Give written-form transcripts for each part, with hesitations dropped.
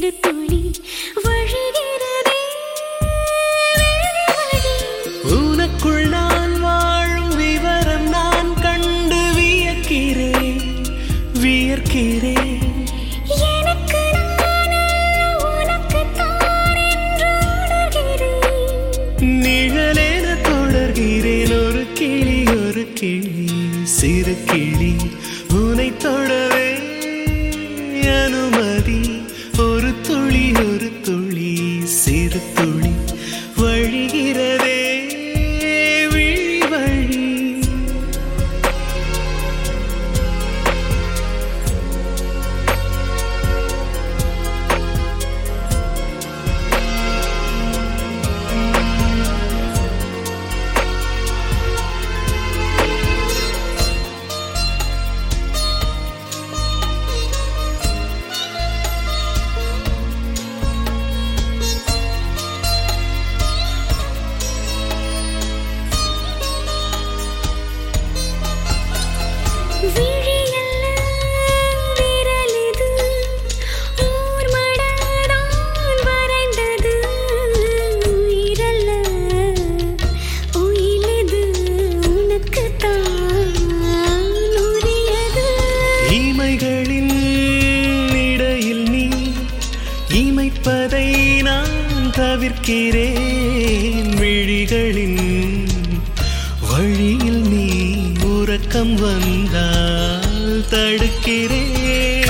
சிறு துளி வழிகிறதே வழி. உனக்குள் நான் வாழும் விவரம் நான் கண்டு வியக்கிறேன் வியக்கிறேன். எனக்கு நானல்ல உனக்குத்தான் என்று உணர்கிறேன். நிழலென தொடர்கிறேன் ஒரு கிளி சிறு கிளி உனை தொடவே அனுமதி. ஒரு துளி சிறு துளி வழிகிறதே விழி வழி. விழியல்ல விரலிது ஓர் மடதான் வரைந்தது. உயிரல்ல உயிலது உனக்குத்தான் உரியது. இமைகளின் இடையில் நீ இமைப்பதை நான் தவிர்க்கிறேன். விழிகளின் வழியில் நீ உறக்கம் வந்தால் தடுக்கிறேன்.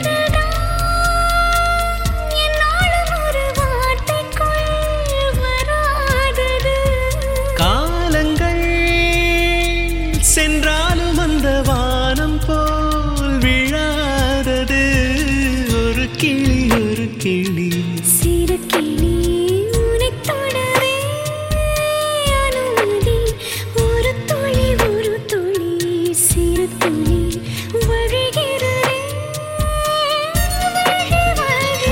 என்னாலும் ஒரு வார்த்தைக்குள் வராதது. காலங்கள் சென்றாலும் அந்த வானம் போல் விழாதது. ஒரு கிளி சிறு கிளி உனைத் தொடவே அனுமதி. ஒரு துளி சிறு துளி வழிகிறதே வழி.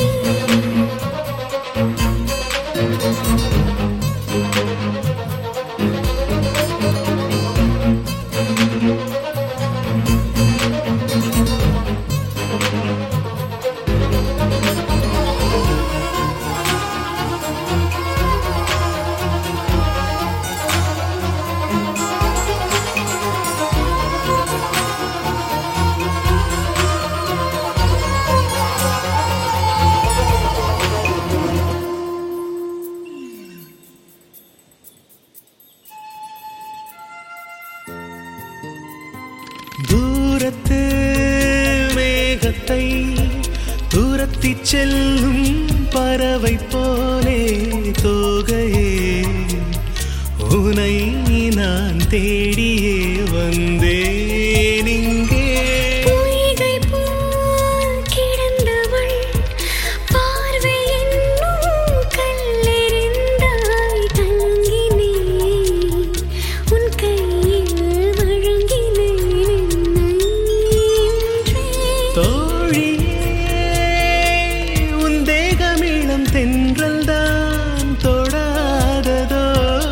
தூரத்து மேகத்தை துரத்திச் செல்லும் பறவை போலே தோகையே உனை நான் தேடியே வந்தேன் இங்கே. பொய்கை போல் கிடந்தவள் பார்வை என்னும் கல்லெறிந்தாய். தங்கினேன் உன் கையில் வழங்கினேன் என்னை. தோழியே உன் தேகமிளம் தென்றல் தான் தொடாததோ.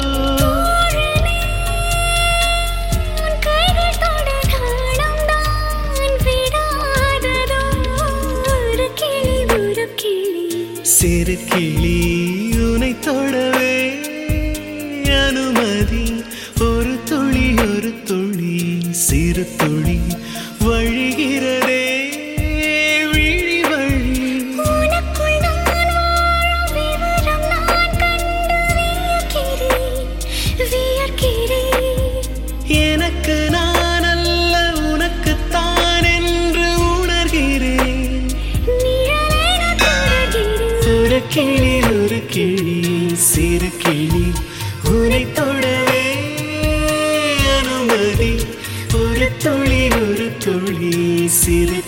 உன் கைகள் தொட நாணம்தான் விடாததோ. ஒரு கிளி சிறு கிளி உனை தொடவே அனுமதி. ஒரு துளி சிறு துளி வழிகிறதே விழி வழி. உனக்குள் நான் வாழும் விவரம் நான் கண்டு வியக்கிறேன். எனக்கு நான் அல்ல உனக்குத்தான் என்று உணர்கிறேன். நிழலென தொடர்கிறேன். ஒரு கிளி சிறு கிளி உனை தொடவே அனுமதி. ஒரு துளி சிறு